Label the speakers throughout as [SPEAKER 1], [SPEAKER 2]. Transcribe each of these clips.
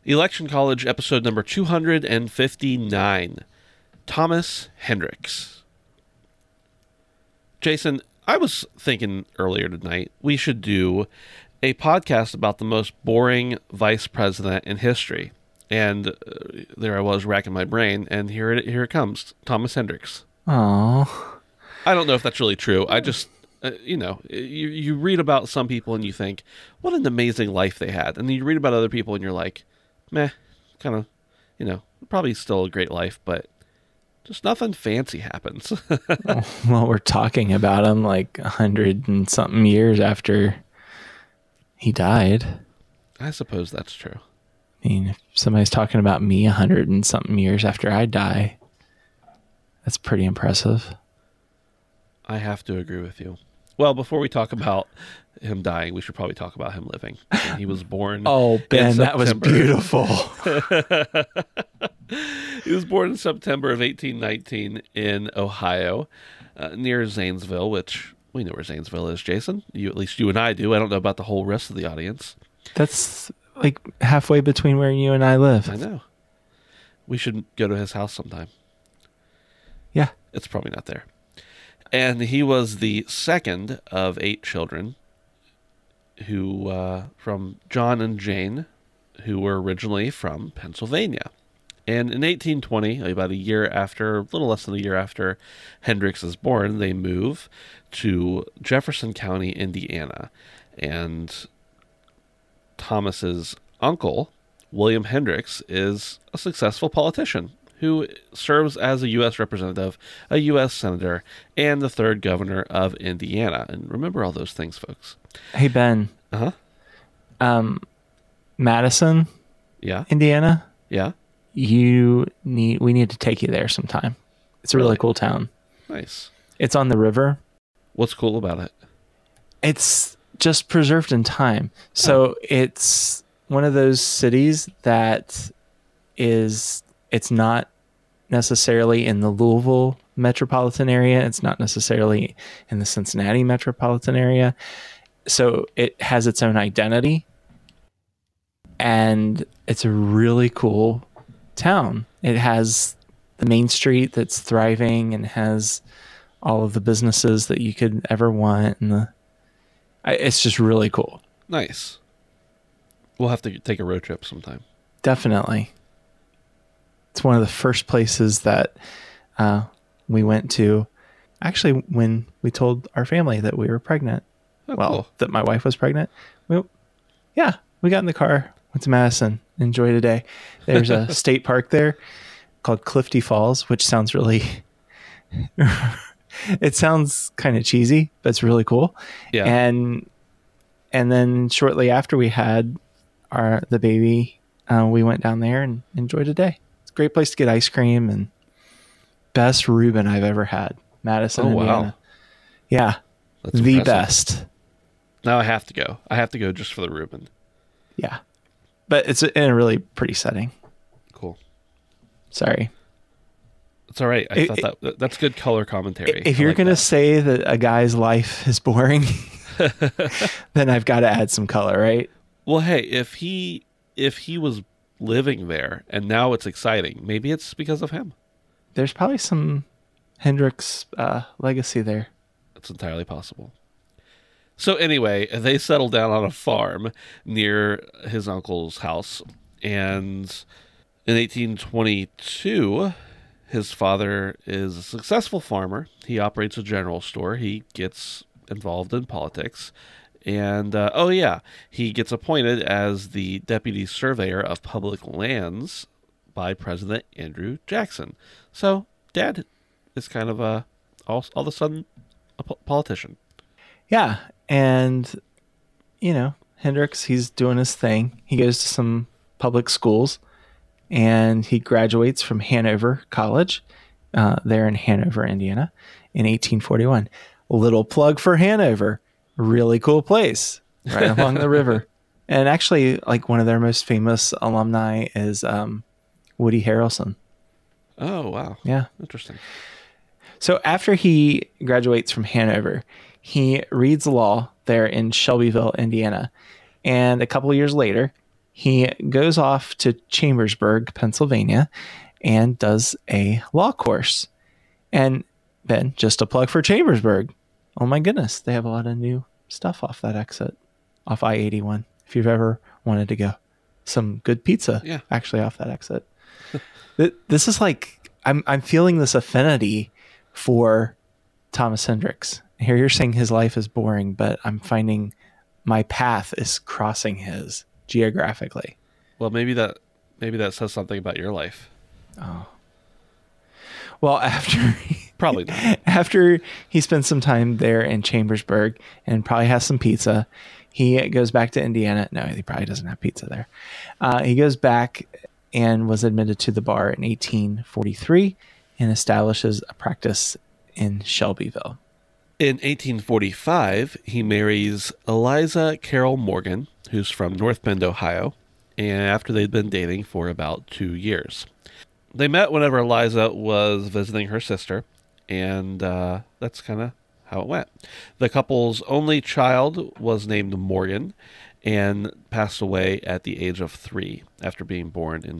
[SPEAKER 1] Election College, episode number 259. Thomas Hendricks. Jason, I was thinking earlier tonight we should do a podcast about the most boring vice president in history. And there I was racking my brain, and here it comes. Thomas Hendricks.
[SPEAKER 2] Oh.
[SPEAKER 1] I don't know if that's really true. I just, you read about some people and you think, what an amazing life they had. And then you read about other people and you're like, meh, kind of, probably still a great life, but just nothing fancy happens.
[SPEAKER 2] Well, we're talking about him like 100 and something years after he died.
[SPEAKER 1] I suppose that's true.
[SPEAKER 2] I mean, if somebody's talking about me 100 and something years after I die, that's pretty impressive.
[SPEAKER 1] I have to agree with you. Well, before we talk about him dying, we should probably talk about him living. He was born.
[SPEAKER 2] Oh, Ben, that was beautiful.
[SPEAKER 1] He was born in September of 1819 in Ohio, near Zanesville, which we know where Zanesville is, Jason. At least you and I do. I don't know about the whole rest of the audience.
[SPEAKER 2] That's like halfway between where you and I live.
[SPEAKER 1] I know. We should go to his house sometime.
[SPEAKER 2] Yeah.
[SPEAKER 1] It's probably not there. And he was the second of 8 children who, from John and Jane, who were originally from Pennsylvania. And in 1820, about a little less than a year after Hendricks is born, they move to Jefferson County, Indiana. And Thomas's uncle, William Hendricks, is a successful politician who serves as a U.S. representative, a U.S. senator, and the 3rd governor of Indiana. And remember all those things, folks.
[SPEAKER 2] Hey, Ben.
[SPEAKER 1] Uh-huh.
[SPEAKER 2] Madison,
[SPEAKER 1] Yeah.
[SPEAKER 2] Indiana.
[SPEAKER 1] Yeah.
[SPEAKER 2] We need to take you there sometime. It's a really cool town.
[SPEAKER 1] Nice.
[SPEAKER 2] It's on the river.
[SPEAKER 1] What's cool about it?
[SPEAKER 2] It's just preserved in time. So it's one of those cities that it's not necessarily in the Louisville metropolitan area. It's not necessarily in the Cincinnati metropolitan area. So it has its own identity. And it's a really cool town. It has the main street that's thriving and has all of the businesses that you could ever want. And it's just really cool.
[SPEAKER 1] Nice. We'll have to take a road trip sometime.
[SPEAKER 2] Definitely. It's one of the first places that we went to, actually, when we told our family that we were pregnant.
[SPEAKER 1] Oh,
[SPEAKER 2] well,
[SPEAKER 1] cool.
[SPEAKER 2] That my wife was pregnant. We got in the car, went to Madison, enjoyed a day. There's a state park there called Clifty Falls, which sounds really... it sounds kind of cheesy, but it's really cool.
[SPEAKER 1] Yeah.
[SPEAKER 2] And then shortly after we had the baby, we went down there and enjoyed a day. It's a great place to get ice cream and best Reuben I've ever had. Madison, Indiana. Wow. Yeah.
[SPEAKER 1] That's
[SPEAKER 2] the
[SPEAKER 1] impressive.
[SPEAKER 2] best.
[SPEAKER 1] Now I have to go. I have to go just for the Reuben.
[SPEAKER 2] Yeah. But it's in a really pretty setting.
[SPEAKER 1] Cool.
[SPEAKER 2] Sorry.
[SPEAKER 1] It's all right. I thought that's good color commentary.
[SPEAKER 2] If you're going to say that a guy's life is boring, then I've got to add some color, right?
[SPEAKER 1] Well, hey, if he was living there and now it's exciting, maybe it's because of him.
[SPEAKER 2] There's probably some Hendricks legacy there.
[SPEAKER 1] It's entirely possible. So anyway, they settled down on a farm near his uncle's house. And in 1822, his father is a successful farmer. He operates a general store. He gets involved in politics. And, he gets appointed as the deputy surveyor of public lands by President Andrew Jackson. So Dad is kind of all of a sudden a politician.
[SPEAKER 2] Yeah. And, Hendricks, he's doing his thing. He goes to some public schools and he graduates from Hanover College there in Hanover, Indiana in 1841. A little plug for Hanover. Really cool place right along the river. And actually, like, one of their most famous alumni is Woody Harrelson.
[SPEAKER 1] Oh, wow.
[SPEAKER 2] Yeah.
[SPEAKER 1] Interesting.
[SPEAKER 2] So after he graduates from Hanover, he reads law there in Shelbyville, Indiana. And a couple of years later, he goes off to Chambersburg, Pennsylvania, and does a law course. And Ben, just a plug for Chambersburg. Oh my goodness, they have a lot of new stuff off that exit, off I-81, if you've ever wanted to go. Some good pizza, actually, off that exit. This is like, I'm feeling this affinity for Thomas Hendricks. Here you're saying his life is boring, but I'm finding my path is crossing his geographically.
[SPEAKER 1] Well, maybe that says something about your life.
[SPEAKER 2] Oh. Well,
[SPEAKER 1] probably not.
[SPEAKER 2] After he spends some time there in Chambersburg and probably has some pizza, he goes back to Indiana. No, he probably doesn't have pizza there. He goes back and was admitted to the bar in 1843 and establishes a practice in Shelbyville.
[SPEAKER 1] In 1845, he marries Eliza Carroll Morgan, who's from North Bend, Ohio, and after they'd been dating for about 2 years. They met whenever Eliza was visiting her sister, and that's kind of how it went. The couple's only child was named Morgan and passed away at the age of 3 after being born in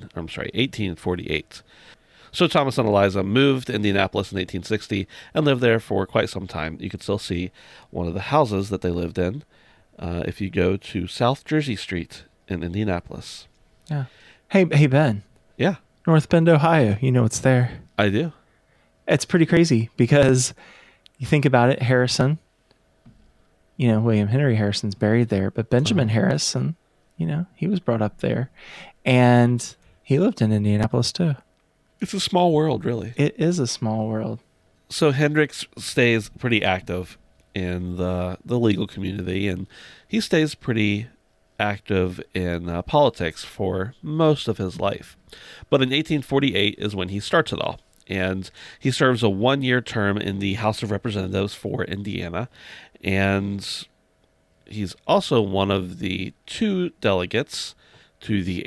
[SPEAKER 1] 1848. So Thomas and Eliza moved to Indianapolis in 1860 and lived there for quite some time. You can still see one of the houses that they lived in if you go to South Jersey Street in Indianapolis.
[SPEAKER 2] Yeah. Hey, Ben.
[SPEAKER 1] Yeah.
[SPEAKER 2] North Bend, Ohio. You know what's there.
[SPEAKER 1] I do.
[SPEAKER 2] It's pretty crazy because you think about it, Harrison, William Henry Harrison's buried there, but Benjamin Harrison, he was brought up there and he lived in Indianapolis too.
[SPEAKER 1] It's a small world, really.
[SPEAKER 2] It is a small world.
[SPEAKER 1] So Hendricks stays pretty active in the legal community, and he stays pretty active in politics for most of his life. But in 1848 is when he starts it all, and he serves a 1-year term in the House of Representatives for Indiana, and he's also one of the 2 delegates to the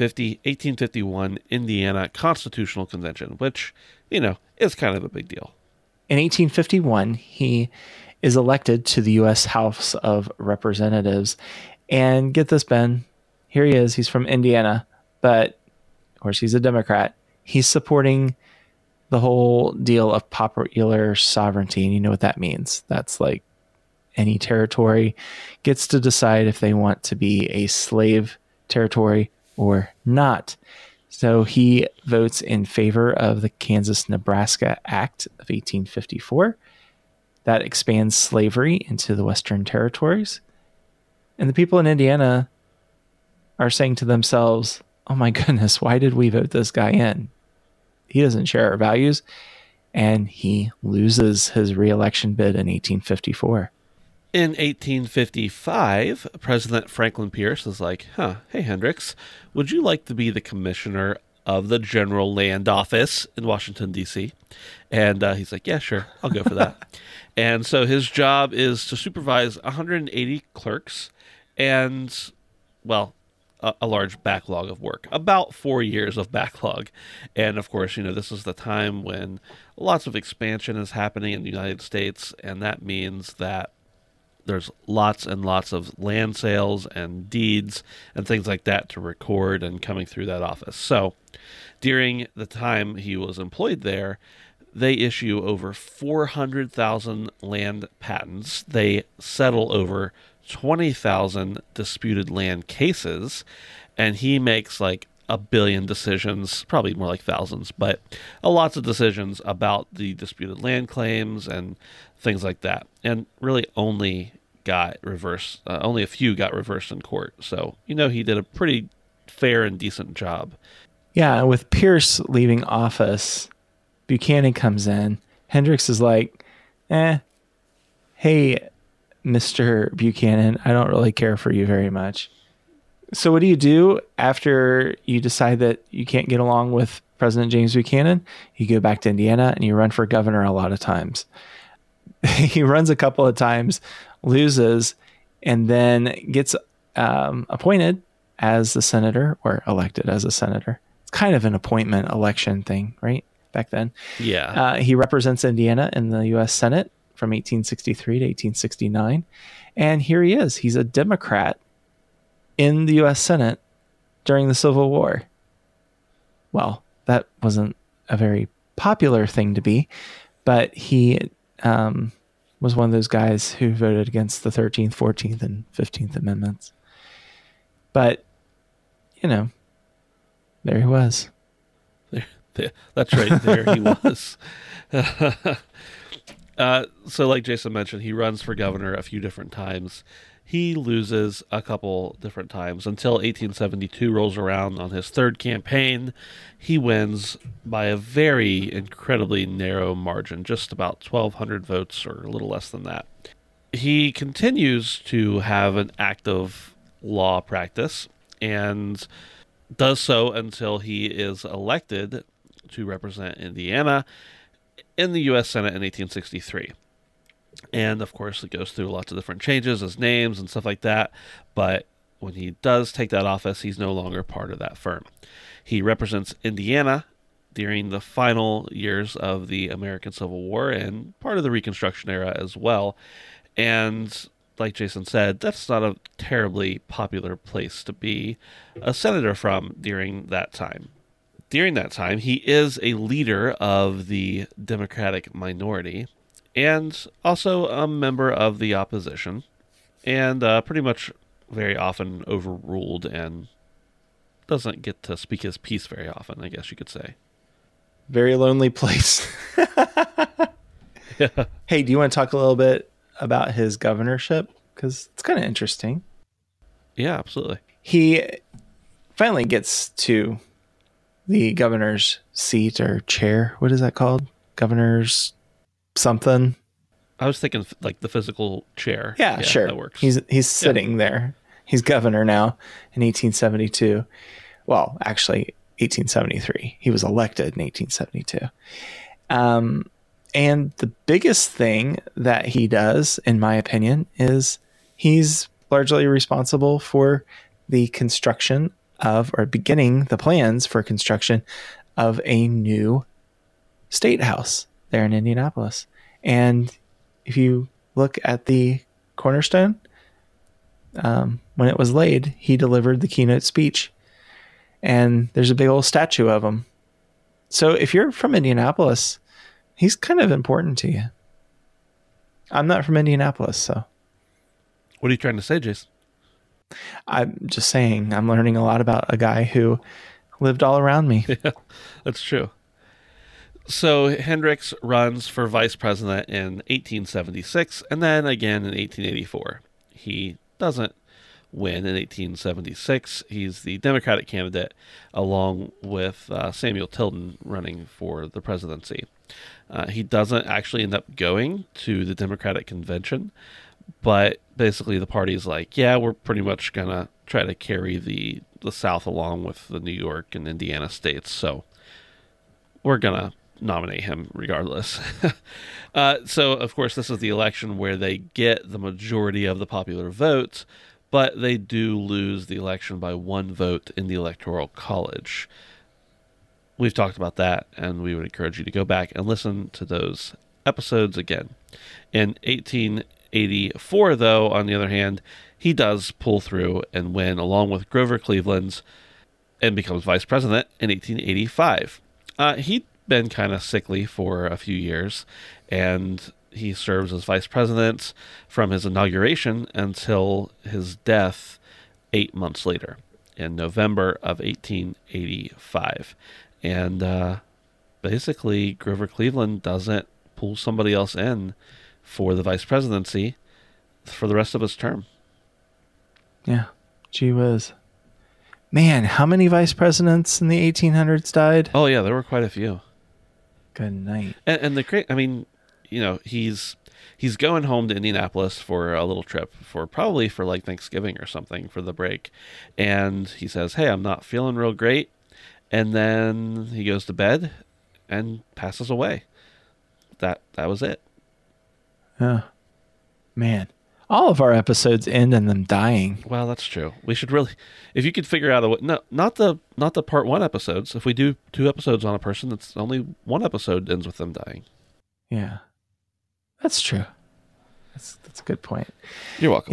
[SPEAKER 1] 1850-1851 Indiana Constitutional Convention, which, is kind of a big deal.
[SPEAKER 2] In 1851, he is elected to the U.S. House of Representatives. And get this, Ben, here he is. He's from Indiana, but of course he's a Democrat. He's supporting the whole deal of popular sovereignty. And you know what that means. That's like any territory gets to decide if they want to be a slave territory or not. So he votes in favor of the Kansas-Nebraska Act of 1854 that expands slavery into the Western territories. And the people in Indiana are saying to themselves, oh my goodness, why did we vote this guy in? He doesn't share our values. And he loses his re-election bid in 1854.
[SPEAKER 1] In 1855, President Franklin Pierce is like, hey, Hendricks, would you like to be the commissioner of the General Land Office in Washington, D.C.? And he's like, yeah, sure, I'll go for that. And so his job is to supervise 180 clerks and, well, a large backlog of work, about 4 years of backlog. And of course, this is the time when lots of expansion is happening in the United States, and that means that there's lots and lots of land sales and deeds and things like that to record and coming through that office. So during the time he was employed there, they issue over 400,000 land patents. They settle over 20,000 disputed land cases, and he makes like a billion decisions, probably more like thousands, but lots of decisions about the disputed land claims and things like that. And really only got reversed, only a few got reversed in court. So, he did a pretty fair and decent job.
[SPEAKER 2] Yeah, with Pierce leaving office, Buchanan comes in. Hendricks is like, hey, Mr. Buchanan, I don't really care for you very much. So what do you do after you decide that you can't get along with President James Buchanan? You go back to Indiana and you run for governor a lot of times. He runs a couple of times, loses, and then gets appointed as a senator or elected as a senator. It's kind of an appointment election thing, right? Back then.
[SPEAKER 1] Yeah.
[SPEAKER 2] He represents Indiana in the U.S. Senate from 1863 to 1869. And here he is. He's a Democrat in the U.S. Senate during the Civil War. Well, that wasn't a very popular thing to be, but he was one of those guys who voted against the 13th, 14th, and 15th Amendments. But, there he was.
[SPEAKER 1] That's right. There he was. So like Jason mentioned, he runs for governor a few different times. He loses a couple different times until 1872 rolls around. On his third campaign, he wins by a very incredibly narrow margin, just about 1,200 votes or a little less than that. He continues to have an active law practice and does so until he is elected to represent Indiana in the U.S. Senate in 1863. And, of course, it goes through lots of different changes as names and stuff like that. But when he does take that office, he's no longer part of that firm. He represents Indiana during the final years of the American Civil War and part of the Reconstruction era as well. And like Jason said, that's not a terribly popular place to be a senator from during that time. During that time, he is a leader of the Democratic minority and also a member of the opposition, and pretty much very often overruled and doesn't get to speak his piece very often, I guess you could say.
[SPEAKER 2] Very lonely place.
[SPEAKER 1] Yeah.
[SPEAKER 2] Hey, do you want to talk a little bit about his governorship? Because it's kind of interesting.
[SPEAKER 1] Yeah, absolutely.
[SPEAKER 2] He finally gets to the governor's seat or chair. What is that called? Governor's something.
[SPEAKER 1] I was thinking like the physical chair.
[SPEAKER 2] Yeah, sure.
[SPEAKER 1] That works.
[SPEAKER 2] He's sitting there. He's governor now in 1872. Well, actually, 1873. He was elected in 1872. And the biggest thing that he does, in my opinion, is he's largely responsible for the construction of, or beginning the plans for construction of, a new state house there in Indianapolis. And if you look at the cornerstone, when it was laid, he delivered the keynote speech. And there's a big old statue of him. So if you're from Indianapolis, he's kind of important to you. I'm not from Indianapolis, so.
[SPEAKER 1] What are you trying to say, Jason?
[SPEAKER 2] I'm just saying I'm learning a lot about a guy who lived all around me.
[SPEAKER 1] Yeah, that's true. So Hendricks runs for vice president in 1876 and then again in 1884. He doesn't win in 1876. He's the Democratic candidate along with Samuel Tilden running for the presidency. He doesn't actually end up going to the Democratic convention, but basically the party's like, yeah, we're pretty much going to try to carry the South along with the New York and Indiana states, so we're going to nominate him regardless. So, of course, this is the election where they get the majority of the popular vote, but they do lose the election by one vote in the Electoral College. We've talked about that, and we would encourage you to go back and listen to those episodes again. In 1884, though, on the other hand, he does pull through and win along with Grover Cleveland and becomes vice president in 1885. He'd been kind of sickly for a few years, and he serves as vice president from his inauguration until his death 8 months later in November of 1885. And basically, Grover Cleveland doesn't pull somebody else in for the vice presidency for the rest of his term.
[SPEAKER 2] Yeah, gee whiz. Man, how many vice presidents in the 1800s died?
[SPEAKER 1] Oh, yeah, there were quite a few.
[SPEAKER 2] Good night.
[SPEAKER 1] And the great, I mean, you know, he's going home to Indianapolis for a little trip probably for like Thanksgiving or something for the break. And he says, hey, I'm not feeling real great. And then he goes to bed and passes away. That was it.
[SPEAKER 2] Oh, man. All of our episodes end in them dying.
[SPEAKER 1] Well, that's true. We should really, if you could figure out a way, no, not the part one episodes. If we do 2 episodes on a person, it's only 1 episode ends with them dying.
[SPEAKER 2] Yeah, that's true. That's a good point.
[SPEAKER 1] You're welcome.
[SPEAKER 2] Yeah.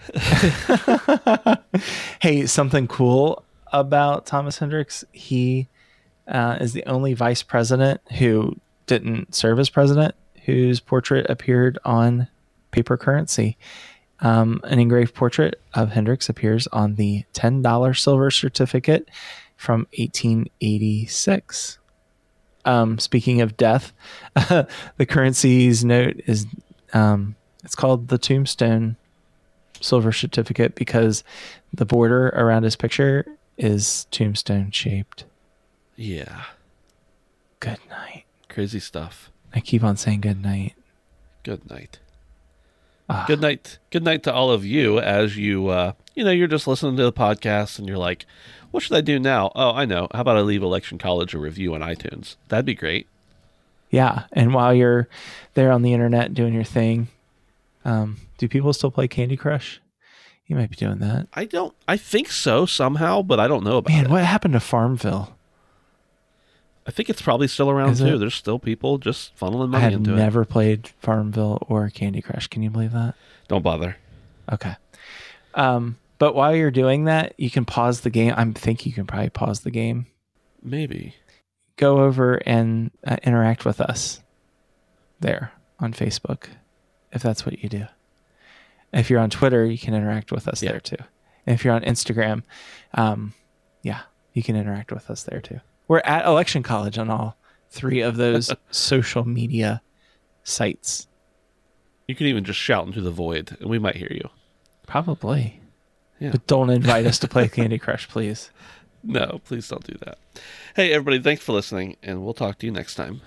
[SPEAKER 2] Hey, something cool about Thomas Hendricks. He is the only vice president who didn't serve as president whose portrait appeared on paper currency. An engraved portrait of Hendricks appears on the $10 silver certificate from 1886. Speaking of death, the currency's note is it's called the Tombstone silver certificate because the border around his picture is tombstone shaped.
[SPEAKER 1] Yeah.
[SPEAKER 2] Good night.
[SPEAKER 1] Crazy stuff.
[SPEAKER 2] I keep on saying good night.
[SPEAKER 1] Good night. Good night. Good night to all of you as you, you're just listening to the podcast and you're like, what should I do now? Oh, I know. How about I leave Election College a review on iTunes? That'd be great.
[SPEAKER 2] Yeah. And while you're there on the internet doing your thing, do people still play Candy Crush? You might be doing that.
[SPEAKER 1] I think so somehow, but I don't know about it.
[SPEAKER 2] Man, what happened to Farmville?
[SPEAKER 1] I think it's probably still around too. There's still people just funneling money into it.
[SPEAKER 2] I have never played Farmville or Candy Crush. Can you believe that?
[SPEAKER 1] Don't bother.
[SPEAKER 2] Okay. But while you're doing that, you can pause the game. I think you can probably pause the game.
[SPEAKER 1] Maybe.
[SPEAKER 2] Go over and interact with us there on Facebook, if that's what you do. If you're on Twitter, you can interact with us there too. And if you're on Instagram, you can interact with us there too. We're at Election College on all three of those social media sites.
[SPEAKER 1] You can even just shout into the void and we might hear you.
[SPEAKER 2] Probably.
[SPEAKER 1] Yeah.
[SPEAKER 2] But don't invite us to play Candy Crush, please.
[SPEAKER 1] No, please don't do that. Hey, everybody, thanks for listening, and we'll talk to you next time.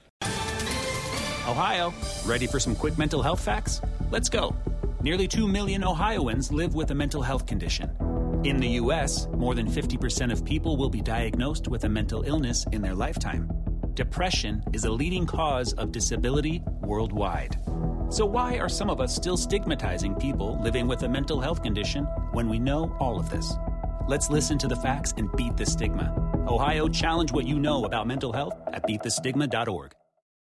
[SPEAKER 3] Ohio, ready for some quick mental health facts? Let's go. Nearly 2 million Ohioans live with a mental health condition. In the U.S., more than 50% of people will be diagnosed with a mental illness in their lifetime. Depression is a leading cause of disability worldwide. So why are some of us still stigmatizing people living with a mental health condition when we know all of this? Let's listen to the facts and beat the stigma. Ohio, challenge what you know about mental health at beatthestigma.org.